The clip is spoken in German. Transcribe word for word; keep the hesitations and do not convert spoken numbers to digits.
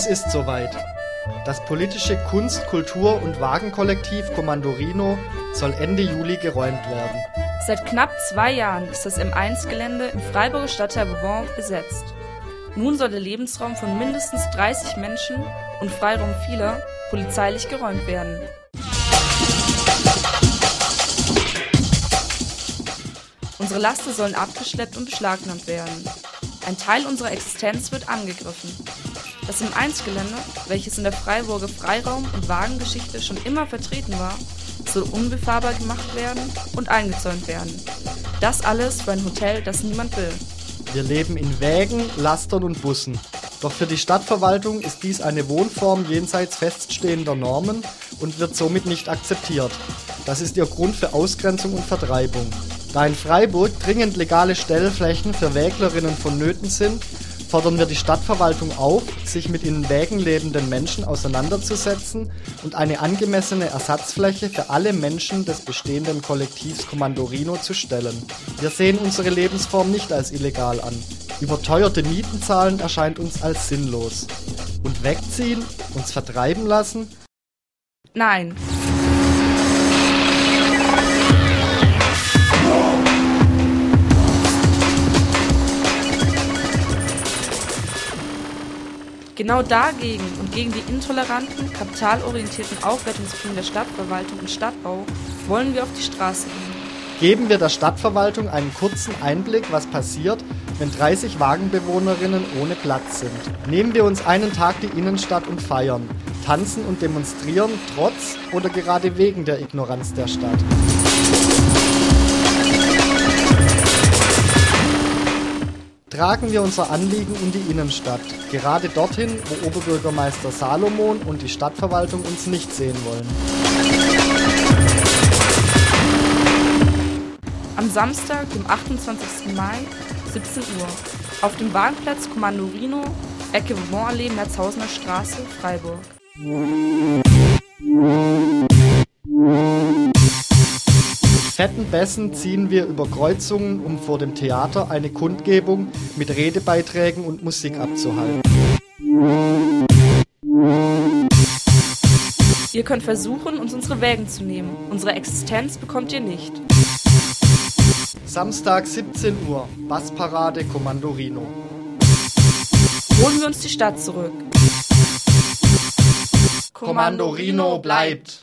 Es ist soweit. Das politische Kunst-, Kultur- und Wagenkollektiv Kommando Rhino soll Ende Juli geräumt werden. Seit knapp zwei Jahren ist das M eins Gelände im Freiburger Stadtteil Vauban besetzt. Nun soll der Lebensraum von mindestens dreißig Menschen und Freiraum vieler polizeilich geräumt werden. Unsere Laster sollen abgeschleppt und beschlagnahmt werden. Ein Teil unserer Existenz wird angegriffen. Das M eins Gelände, welches in der Freiburger Freiraum- und Wagengeschichte schon immer vertreten war, soll unbefahrbar gemacht werden und eingezäunt werden. Das alles für ein Hotel, das niemand will. Wir leben in Wägen, Lastern und Bussen. Doch für die Stadtverwaltung ist dies eine Wohnform jenseits feststehender Normen und wird somit nicht akzeptiert. Das ist ihr Grund für Ausgrenzung und Vertreibung. Da in Freiburg dringend legale Stellflächen für Wäglerinnen vonnöten sind, fordern wir die Stadtverwaltung auf, sich mit in Wägen lebenden Menschen auseinanderzusetzen und eine angemessene Ersatzfläche für alle Menschen des bestehenden Kollektivs Kommando Rhino zu stellen. Wir sehen unsere Lebensform nicht als illegal an. Überteuerte Mieten zahlen erscheint uns als sinnlos. Und wegziehen, uns vertreiben lassen? Nein. Genau dagegen und gegen die intoleranten, kapitalorientierten Aufwertungspläne der Stadtverwaltung und Stadtbau wollen wir auf die Straße gehen. Geben wir der Stadtverwaltung einen kurzen Einblick, was passiert, wenn dreißig Wagenbewohnerinnen ohne Platz sind. Nehmen wir uns einen Tag die Innenstadt und feiern, tanzen und demonstrieren, trotz oder gerade wegen der Ignoranz der Stadt. Tragen wir unser Anliegen in die Innenstadt, gerade dorthin, wo Oberbürgermeister Salomon und die Stadtverwaltung uns nicht sehen wollen. Am Samstag, dem achtundzwanzigsten Mai, siebzehn Uhr, auf dem Wagenplatz Kommando Rhino, Ecke Vauban-Allee, Merzhausener Straße, Freiburg. Fetten Bässen ziehen wir über Kreuzungen, um vor dem Theater eine Kundgebung mit Redebeiträgen und Musik abzuhalten. Ihr könnt versuchen, uns unsere Wägen zu nehmen. Unsere Existenz bekommt ihr nicht. Samstag siebzehn Uhr, Bassparade Kommando Rhino. Holen wir uns die Stadt zurück. Kommando Rhino bleibt!